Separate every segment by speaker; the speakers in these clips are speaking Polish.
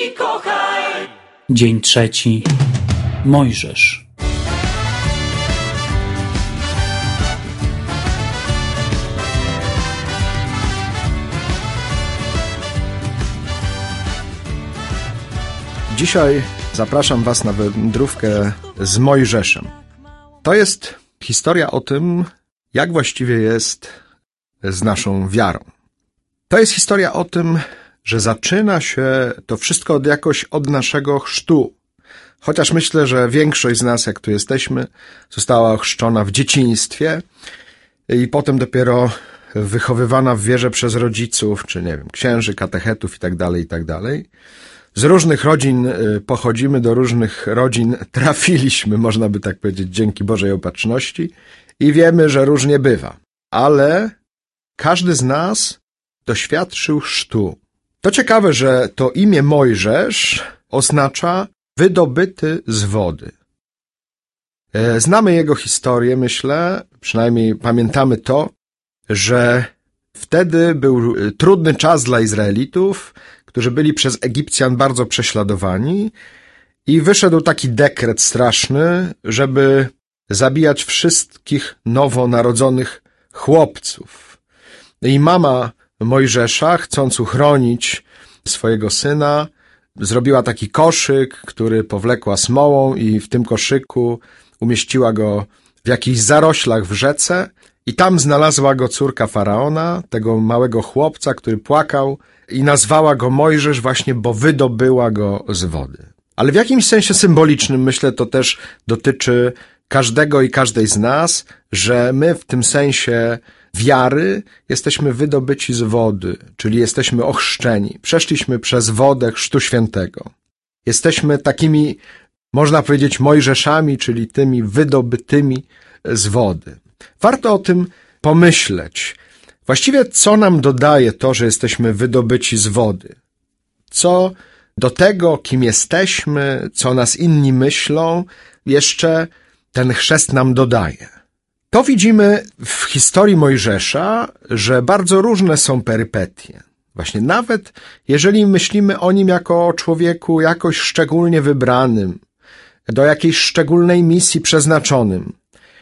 Speaker 1: i kochaj.
Speaker 2: Dzień 3. Mojżesz.
Speaker 3: Dzisiaj zapraszam Was na wędrówkę z Mojżeszem. To jest historia o tym, jak właściwie jest z naszą wiarą. To jest historia o tym, że zaczyna się to wszystko od naszego chrztu. Chociaż myślę, że większość z nas, jak tu jesteśmy, została ochrzczona w dzieciństwie i potem dopiero wychowywana w wierze przez rodziców, czy nie wiem, księży, katechetów itd., itd. Z różnych rodzin pochodzimy, do różnych rodzin trafiliśmy, można by tak powiedzieć, dzięki Bożej opatrzności i wiemy, że różnie bywa. Ale każdy z nas doświadczył chrztu. To ciekawe, że to imię Mojżesz oznacza wydobyty z wody. Znamy jego historię, myślę, przynajmniej pamiętamy to, że wtedy był trudny czas dla Izraelitów, którzy byli przez Egipcjan bardzo prześladowani i wyszedł taki dekret straszny, żeby zabijać wszystkich nowonarodzonych chłopców. I mama Mojżesza, chcąc uchronić swojego syna, zrobiła taki koszyk, który powlekła smołą i w tym koszyku umieściła go w jakichś zaroślach w rzece i tam znalazła go córka Faraona, tego małego chłopca, który płakał i nazwała go Mojżesz właśnie, bo wydobyła go z wody. Ale w jakimś sensie symbolicznym, myślę, to też dotyczy każdego i każdej z nas, że my w tym sensie wiary jesteśmy wydobyci z wody, czyli jesteśmy ochrzczeni. Przeszliśmy przez wodę Chrztu Świętego. Jesteśmy takimi, można powiedzieć, Mojżeszami, czyli tymi wydobytymi z wody. Warto o tym pomyśleć. Właściwie co nam dodaje to, że jesteśmy wydobyci z wody? Co do tego, kim jesteśmy, co nas inni myślą, jeszcze ten chrzest nam dodaje. To widzimy w historii Mojżesza, że bardzo różne są perypetie. Właśnie nawet jeżeli myślimy o nim jako o człowieku jakoś szczególnie wybranym, do jakiejś szczególnej misji przeznaczonym,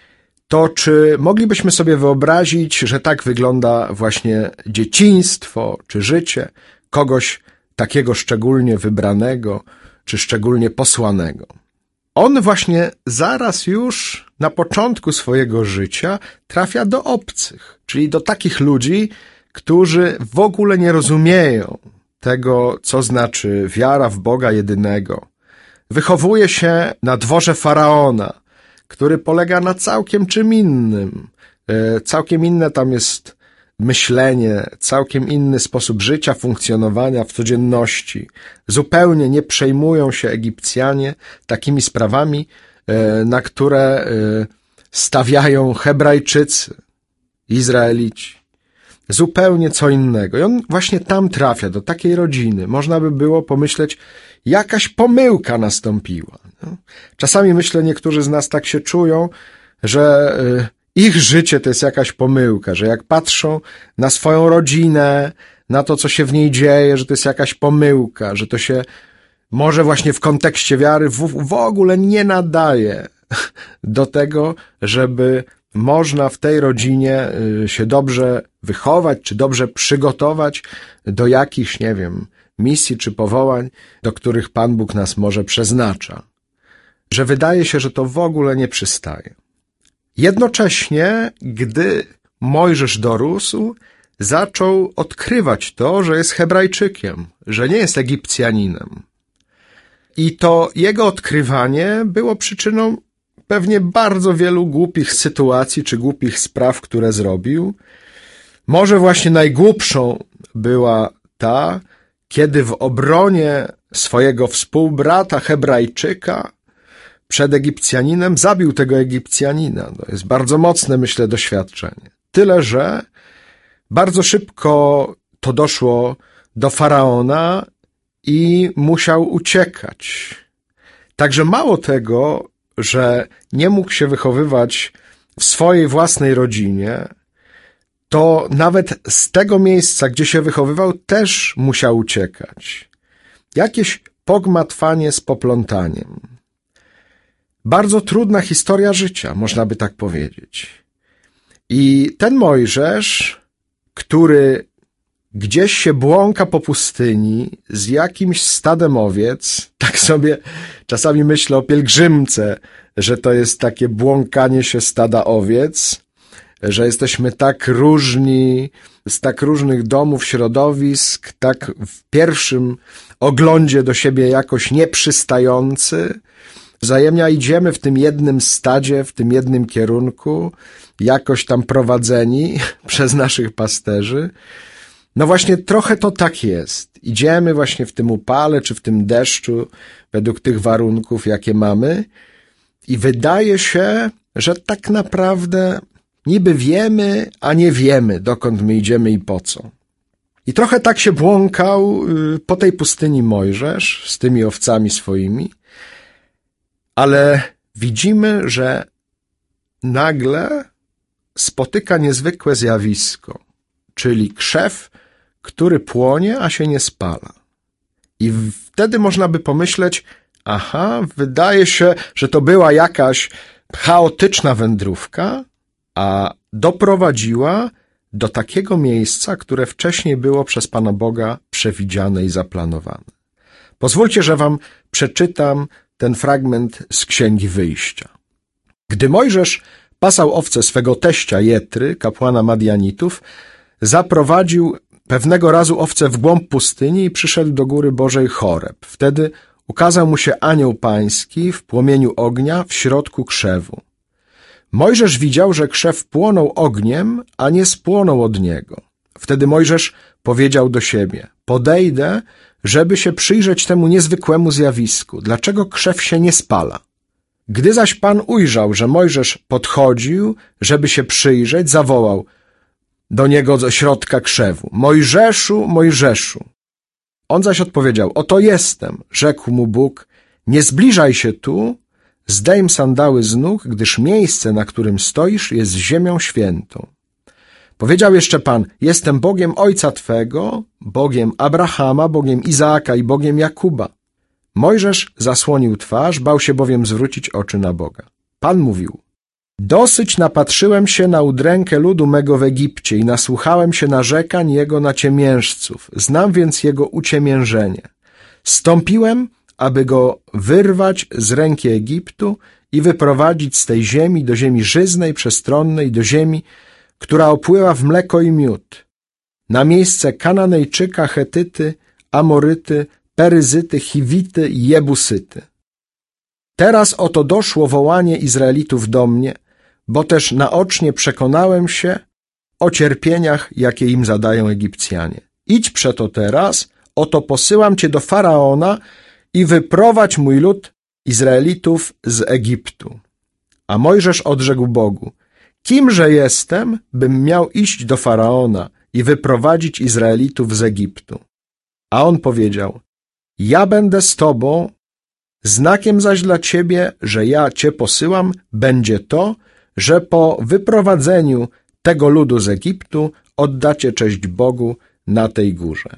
Speaker 3: to czy moglibyśmy sobie wyobrazić, że tak wygląda właśnie dzieciństwo czy życie kogoś takiego szczególnie wybranego czy szczególnie posłanego? On właśnie zaraz już na początku swojego życia trafia do obcych, czyli do takich ludzi, którzy w ogóle nie rozumieją tego, co znaczy wiara w Boga jedynego. Wychowuje się na dworze Faraona, który polega na całkiem czym innym. Całkiem inne tam jest myślenie, całkiem inny sposób życia, funkcjonowania w codzienności. Zupełnie nie przejmują się Egipcjanie takimi sprawami, na które stawiają Hebrajczycy, Izraelici. Zupełnie co innego. I on właśnie tam trafia, do takiej rodziny. Można by było pomyśleć, jakaś pomyłka nastąpiła. Czasami myślę, niektórzy z nas tak się czują, że ich życie to jest jakaś pomyłka, że jak patrzą na swoją rodzinę, na to, co się w niej dzieje, że to jest jakaś pomyłka, że to się może właśnie w kontekście wiary w ogóle nie nadaje do tego, żeby można w tej rodzinie się dobrze wychować, czy dobrze przygotować do jakichś, nie wiem, misji czy powołań, do których Pan Bóg nas może przeznacza. Że wydaje się, że to w ogóle nie przystaje. Jednocześnie, gdy Mojżesz dorósł, zaczął odkrywać to, że jest Hebrajczykiem, że nie jest Egipcjaninem. I to jego odkrywanie było przyczyną pewnie bardzo wielu głupich sytuacji czy głupich spraw, które zrobił. Może właśnie najgłupszą była ta, kiedy w obronie swojego współbrata Hebrajczyka przed Egipcjaninem zabił tego Egipcjanina. To jest bardzo mocne, myślę, doświadczenie. Tyle, że bardzo szybko to doszło do Faraona i musiał uciekać. Także mało tego, że nie mógł się wychowywać w swojej własnej rodzinie, to nawet z tego miejsca, gdzie się wychowywał, też musiał uciekać. Jakieś pogmatwanie z poplątaniem. Bardzo trudna historia życia, można by tak powiedzieć. I ten Mojżesz, który gdzieś się błąka po pustyni z jakimś stadem owiec, tak sobie czasami myślę o pielgrzymce, że to jest takie błąkanie się stada owiec, że jesteśmy tak różni, z tak różnych domów, środowisk, tak w pierwszym oglądzie do siebie jakoś nieprzystający, wzajemnie idziemy w tym jednym stadzie, w tym jednym kierunku, jakoś tam prowadzeni przez naszych pasterzy. No właśnie trochę to tak jest. Idziemy właśnie w tym upale czy w tym deszczu według tych warunków, jakie mamy i wydaje się, że tak naprawdę niby wiemy, a nie wiemy, dokąd my idziemy i po co. I trochę tak się błąkał po tej pustyni Mojżesz z tymi owcami swoimi, ale widzimy, że nagle spotyka niezwykłe zjawisko, czyli krzew, który płonie, a się nie spala. I wtedy można by pomyśleć, aha, wydaje się, że to była jakaś chaotyczna wędrówka, a doprowadziła do takiego miejsca, które wcześniej było przez Pana Boga przewidziane i zaplanowane. Pozwólcie, że wam przeczytam ten fragment z Księgi Wyjścia. Gdy Mojżesz pasał owce swego teścia Jetry, kapłana Madianitów, zaprowadził pewnego razu owce w głąb pustyni i przyszedł do góry Bożej Choreb. Wtedy ukazał mu się anioł pański w płomieniu ognia w środku krzewu. Mojżesz widział, że krzew płonął ogniem, a nie spłonął od niego. Wtedy Mojżesz powiedział do siebie: podejdę, żeby się przyjrzeć temu niezwykłemu zjawisku. Dlaczego krzew się nie spala? Gdy zaś Pan ujrzał, że Mojżesz podchodził, żeby się przyjrzeć, zawołał do niego ze środka krzewu: Mojżeszu, Mojżeszu. On zaś odpowiedział: oto jestem. Rzekł mu Bóg: nie zbliżaj się tu, zdejm sandały z nóg, gdyż miejsce, na którym stoisz, jest ziemią świętą. Powiedział jeszcze Pan: jestem Bogiem ojca twego, Bogiem Abrahama, Bogiem Izaaka i Bogiem Jakuba. Mojżesz zasłonił twarz, bał się bowiem zwrócić oczy na Boga. Pan mówił: dosyć napatrzyłem się na udrękę ludu mego w Egipcie i nasłuchałem się narzekań jego naciemiężców. Znam więc jego uciemiężenie. Stąpiłem, aby go wyrwać z ręki Egiptu i wyprowadzić z tej ziemi do ziemi żyznej, przestronnej, do ziemi, która opływa w mleko i miód, na miejsce Kananejczyka, Chetyty, Amoryty, Peryzyty, Chiwity i Jebusyty. Teraz oto doszło wołanie Izraelitów do mnie, bo też naocznie przekonałem się o cierpieniach, jakie im zadają Egipcjanie. Idź przeto teraz, oto posyłam cię do Faraona i wyprowadź mój lud Izraelitów z Egiptu. A Mojżesz odrzekł Bogu: kimże jestem, bym miał iść do Faraona i wyprowadzić Izraelitów z Egiptu? A on powiedział: ja będę z tobą, znakiem zaś dla ciebie, że ja cię posyłam, będzie to, że po wyprowadzeniu tego ludu z Egiptu oddacie cześć Bogu na tej górze.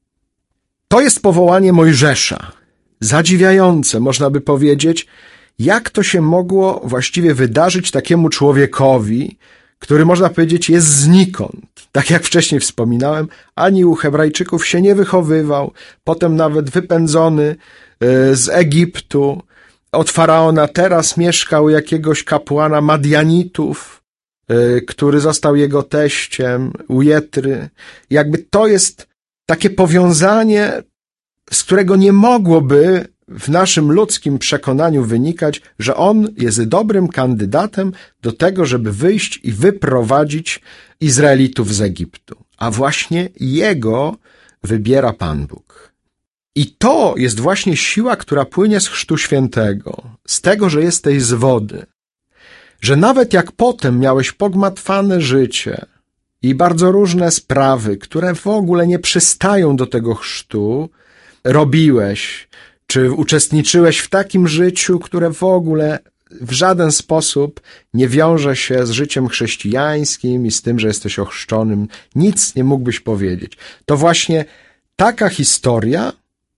Speaker 3: To jest powołanie Mojżesza. Zadziwiające, można by powiedzieć, jak to się mogło właściwie wydarzyć takiemu człowiekowi, który, można powiedzieć, jest znikąd. Tak jak wcześniej wspominałem, ani u Hebrajczyków się nie wychowywał, potem nawet wypędzony z Egiptu, od Faraona, teraz mieszkał u jakiegoś kapłana Madianitów, który został jego teściem, u Jetry. Jakby to jest takie powiązanie, z którego nie mogłoby w naszym ludzkim przekonaniu wynikać, że on jest dobrym kandydatem do tego, żeby wyjść i wyprowadzić Izraelitów z Egiptu. A właśnie jego wybiera Pan Bóg. I to jest właśnie siła, która płynie z Chrztu Świętego, z tego, że jesteś z wody. Że nawet jak potem miałeś pogmatwane życie i bardzo różne sprawy, które w ogóle nie przystają do tego chrztu, robiłeś, czy uczestniczyłeś w takim życiu, które w ogóle w żaden sposób nie wiąże się z życiem chrześcijańskim i z tym, że jesteś ochrzczonym, nic nie mógłbyś powiedzieć. To właśnie taka historia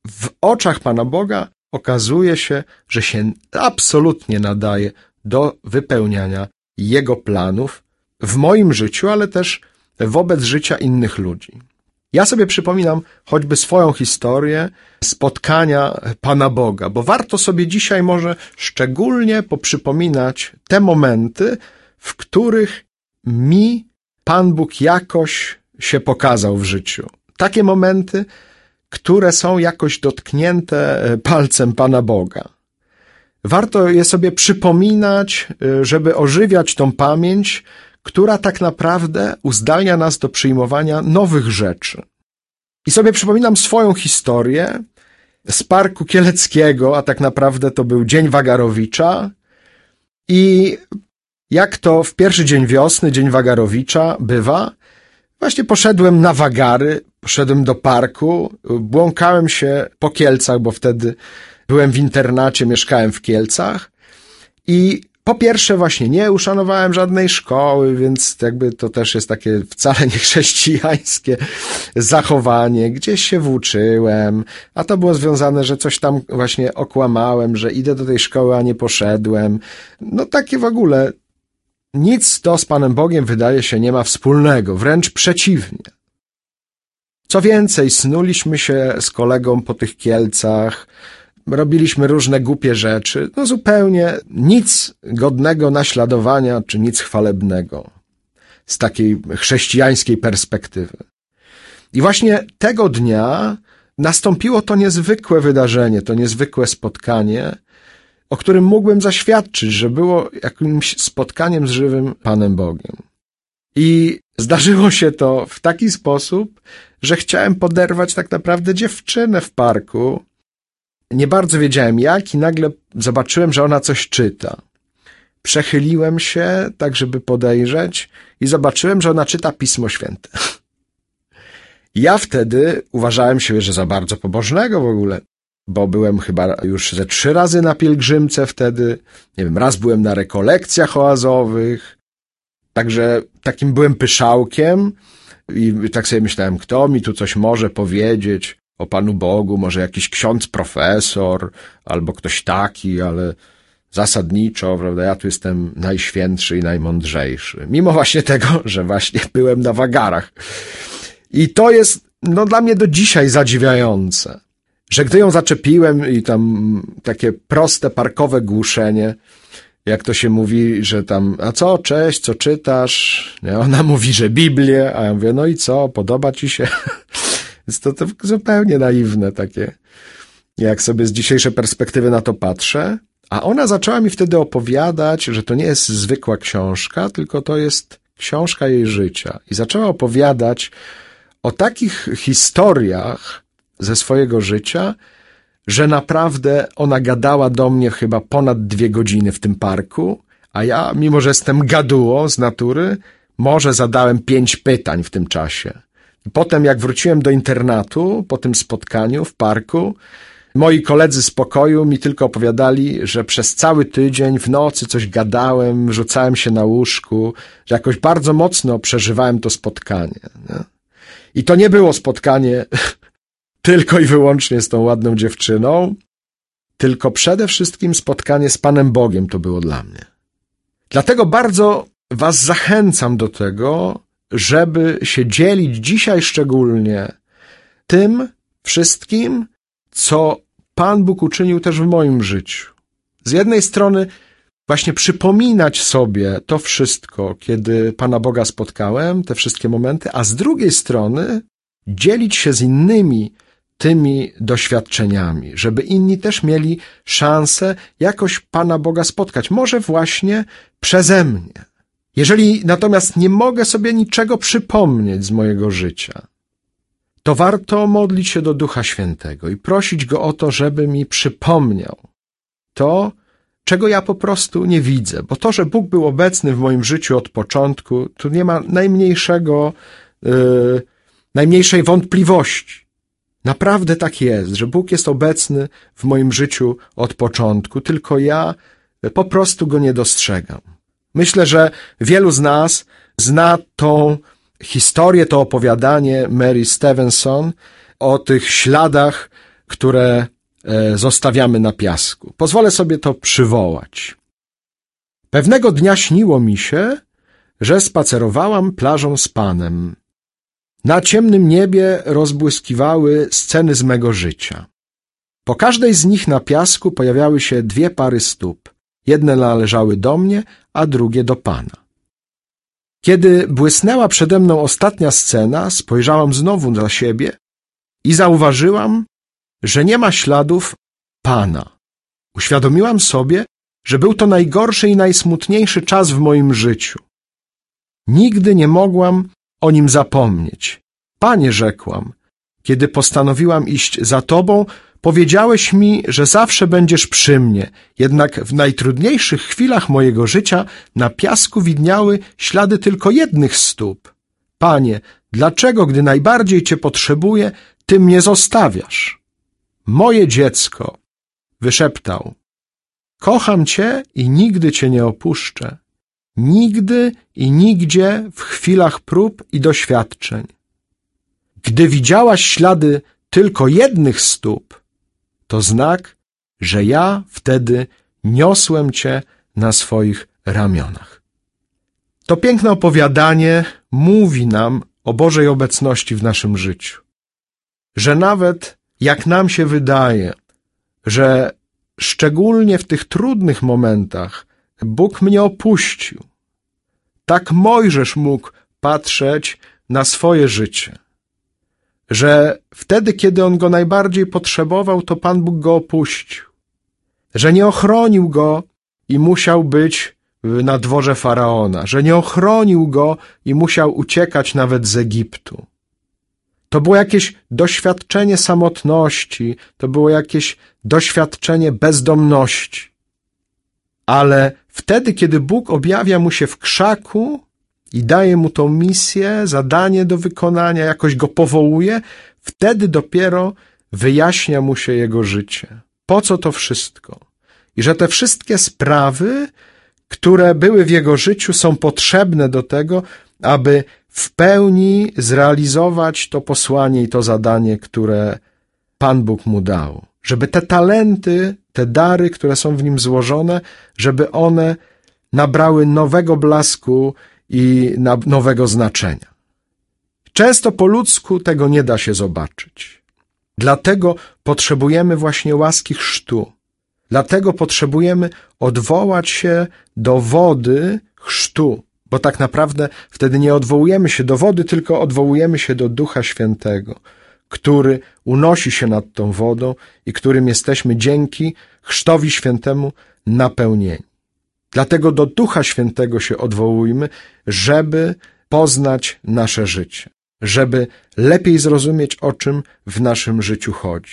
Speaker 3: w oczach Pana Boga okazuje się, że się absolutnie nadaje do wypełniania Jego planów w moim życiu, ale też wobec życia innych ludzi. Ja sobie przypominam choćby swoją historię spotkania Pana Boga, bo warto sobie dzisiaj może szczególnie poprzypominać te momenty, w których mi Pan Bóg jakoś się pokazał w życiu. Takie momenty, które są jakoś dotknięte palcem Pana Boga. Warto je sobie przypominać, żeby ożywiać tą pamięć, która tak naprawdę uzdalnia nas do przyjmowania nowych rzeczy. I sobie przypominam swoją historię z Parku Kieleckiego, a tak naprawdę to był Dzień Wagarowicza. I jak to w pierwszy dzień wiosny, Dzień Wagarowicza bywa, właśnie poszedłem na wagary, poszedłem do parku, błąkałem się po Kielcach, bo wtedy byłem w internacie, mieszkałem w Kielcach i po pierwsze właśnie nie uszanowałem żadnej szkoły, więc jakby to też jest takie wcale niechrześcijańskie zachowanie. Gdzieś się włóczyłem, a to było związane, że coś tam właśnie okłamałem, że idę do tej szkoły, a nie poszedłem. No takie w ogóle nic to z Panem Bogiem wydaje się nie ma wspólnego, wręcz przeciwnie. Co więcej, snuliśmy się z kolegą po tych Kielcach, robiliśmy różne głupie rzeczy, no zupełnie nic godnego naśladowania, czy nic chwalebnego z takiej chrześcijańskiej perspektywy. I właśnie tego dnia nastąpiło to niezwykłe wydarzenie, to niezwykłe spotkanie, o którym mógłbym zaświadczyć, że było jakimś spotkaniem z żywym Panem Bogiem. I zdarzyło się to w taki sposób, że chciałem poderwać tak naprawdę dziewczynę w parku. Nie bardzo wiedziałem jak i nagle zobaczyłem, że ona coś czyta. Przechyliłem się tak, żeby podejrzeć i zobaczyłem, że ona czyta Pismo Święte. Ja wtedy uważałem się, że za bardzo pobożnego w ogóle, bo byłem chyba już ze 3 razy na pielgrzymce wtedy, nie wiem, raz byłem na rekolekcjach oazowych, także takim byłem pyszałkiem i tak sobie myślałem, kto mi tu coś może powiedzieć o Panu Bogu, może jakiś ksiądz profesor, albo ktoś taki, ale zasadniczo, prawda, ja tu jestem najświętszy i najmądrzejszy. Mimo właśnie tego, że właśnie byłem na wagarach. I to jest, no dla mnie do dzisiaj zadziwiające, że gdy ją zaczepiłem i tam takie proste parkowe głuszenie, jak to się mówi, że tam, a co, cześć, co czytasz? Nie, ona mówi, że Biblię, a ja mówię, no i co, podoba ci się? Więc to zupełnie naiwne takie, jak sobie z dzisiejszej perspektywy na to patrzę. A ona zaczęła mi wtedy opowiadać, że to nie jest zwykła książka, tylko to jest książka jej życia. I zaczęła opowiadać o takich historiach ze swojego życia, że naprawdę ona gadała do mnie chyba ponad 2 godziny w tym parku, a ja, mimo że jestem gaduło z natury, może zadałem 5 pytań w tym czasie. Potem jak wróciłem do internatu, po tym spotkaniu w parku, moi koledzy z pokoju mi tylko opowiadali, że przez cały tydzień w nocy coś gadałem, rzucałem się na łóżku, że jakoś bardzo mocno przeżywałem to spotkanie. Nie? I to nie było spotkanie tylko i wyłącznie z tą ładną dziewczyną, tylko przede wszystkim spotkanie z Panem Bogiem to było dla mnie. Dlatego bardzo was zachęcam do tego, żeby się dzielić dzisiaj szczególnie tym wszystkim, co Pan Bóg uczynił też w moim życiu. Z jednej strony właśnie przypominać sobie to wszystko, kiedy Pana Boga spotkałem, te wszystkie momenty, a z drugiej strony dzielić się z innymi tymi doświadczeniami, żeby inni też mieli szansę jakoś Pana Boga spotkać, może właśnie przeze mnie. Jeżeli natomiast nie mogę sobie niczego przypomnieć z mojego życia, to warto modlić się do Ducha Świętego i prosić Go o to, żeby mi przypomniał to, czego ja po prostu nie widzę. Bo to, że Bóg był obecny w moim życiu od początku, tu nie ma najmniejszej wątpliwości. Naprawdę tak jest, że Bóg jest obecny w moim życiu od początku, tylko ja po prostu Go nie dostrzegam. Myślę, że wielu z nas zna tą historię, to opowiadanie Mary Stevenson o tych śladach które zostawiamy na piasku. Pozwolę sobie to przywołać. Pewnego dnia śniło mi się, że spacerowałam plażą z Panem. Na ciemnym niebie rozbłyskiwały sceny z mego życia. Po każdej z nich na piasku pojawiały się 2 pary stóp. Jedne należały do mnie, a drugie do Pana. Kiedy błysnęła przede mną ostatnia scena, spojrzałam znowu na siebie i zauważyłam, że nie ma śladów Pana. Uświadomiłam sobie, że był to najgorszy i najsmutniejszy czas w moim życiu. Nigdy nie mogłam o nim zapomnieć. Panie, rzekłam, kiedy postanowiłam iść za Tobą, powiedziałeś mi, że zawsze będziesz przy mnie, jednak w najtrudniejszych chwilach mojego życia na piasku widniały ślady tylko jednych stóp. Panie, dlaczego, gdy najbardziej Cię potrzebuję, Ty mnie zostawiasz? Moje dziecko, wyszeptał, kocham Cię i nigdy Cię nie opuszczę. Nigdy i nigdzie w chwilach prób i doświadczeń. Gdy widziałaś ślady tylko jednych stóp, to znak, że ja wtedy niosłem Cię na swoich ramionach. To piękne opowiadanie mówi nam o Bożej obecności w naszym życiu. Że nawet jak nam się wydaje, że szczególnie w tych trudnych momentach Bóg mnie opuścił, tak Mojżesz mógł patrzeć na swoje życie. Że wtedy, kiedy on go najbardziej potrzebował, to Pan Bóg go opuścił. Że nie ochronił go i musiał być na dworze Faraona. Że nie ochronił go i musiał uciekać nawet z Egiptu. To było jakieś doświadczenie samotności, to było jakieś doświadczenie bezdomności. Ale wtedy, kiedy Bóg objawia mu się w krzaku i daje mu tą misję, zadanie do wykonania, jakoś go powołuje, wtedy dopiero wyjaśnia mu się jego życie. Po co to wszystko? I że te wszystkie sprawy, które były w jego życiu, są potrzebne do tego, aby w pełni zrealizować to posłanie i to zadanie, które Pan Bóg mu dał. Żeby te talenty, te dary, które są w nim złożone, żeby one nabrały nowego blasku i nowego znaczenia. Często po ludzku tego nie da się zobaczyć. Dlatego potrzebujemy właśnie łaski chrztu. Dlatego potrzebujemy odwołać się do wody chrztu, bo tak naprawdę wtedy nie odwołujemy się do wody, tylko odwołujemy się do Ducha Świętego, który unosi się nad tą wodą i którym jesteśmy dzięki Chrztowi Świętemu napełnieni. Dlatego do Ducha Świętego się odwołujmy, żeby poznać nasze życie, żeby lepiej zrozumieć, o czym w naszym życiu chodzi.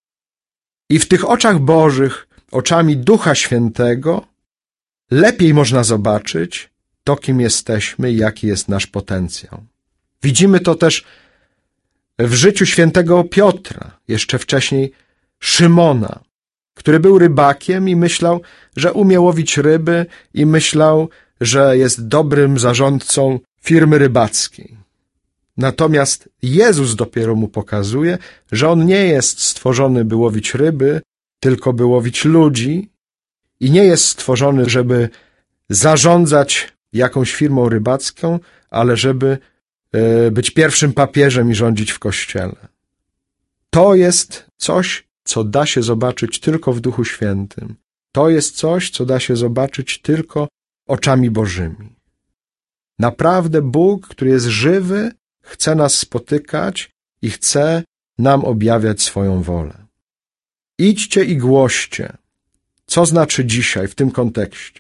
Speaker 3: I w tych oczach Bożych, oczami Ducha Świętego, lepiej można zobaczyć to, kim jesteśmy i jaki jest nasz potencjał. Widzimy to też w życiu świętego Piotra, jeszcze wcześniej Szymona, który był rybakiem i myślał, że umie łowić ryby i myślał, że jest dobrym zarządcą firmy rybackiej. Natomiast Jezus dopiero mu pokazuje, że on nie jest stworzony, by łowić ryby, tylko by łowić ludzi i nie jest stworzony, żeby zarządzać jakąś firmą rybacką, ale żeby być pierwszym papieżem i rządzić w Kościele. To jest coś, co da się zobaczyć tylko w Duchu Świętym. To jest coś, co da się zobaczyć tylko oczami Bożymi. Naprawdę Bóg, który jest żywy, chce nas spotykać i chce nam objawiać swoją wolę. Idźcie i głoście. Co znaczy dzisiaj w tym kontekście?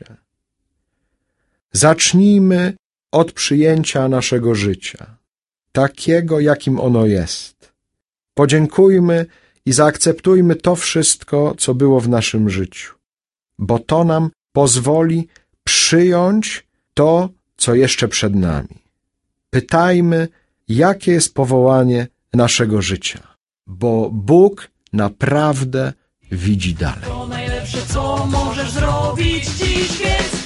Speaker 3: Zacznijmy od przyjęcia naszego życia, takiego, jakim ono jest. Podziękujmy i zaakceptujmy to wszystko, co było w naszym życiu, bo to nam pozwoli przyjąć to, co jeszcze przed nami. Pytajmy, jakie jest powołanie naszego życia, bo Bóg naprawdę widzi dalej.
Speaker 1: To najlepsze, co możesz zrobić dziś, więc